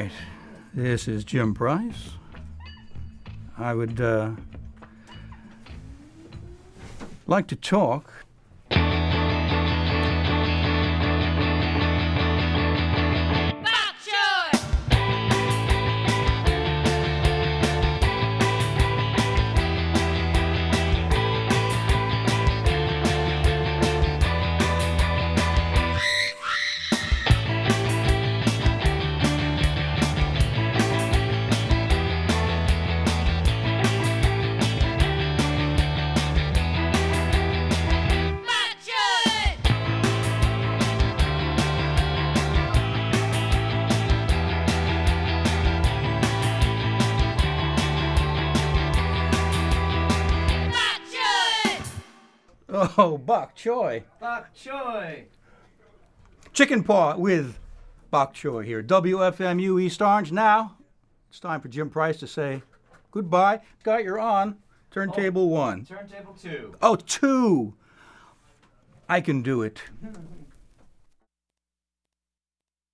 right. This is Jim Price. I would like to talk. Oh, bok choy. Bok choy. Chicken paw with bok choy here. WFMU East Orange. Now, it's time for Jim Price to say goodbye. Guy, you're on. Turntable 1. Turntable 2. Oh, 2. I can do it.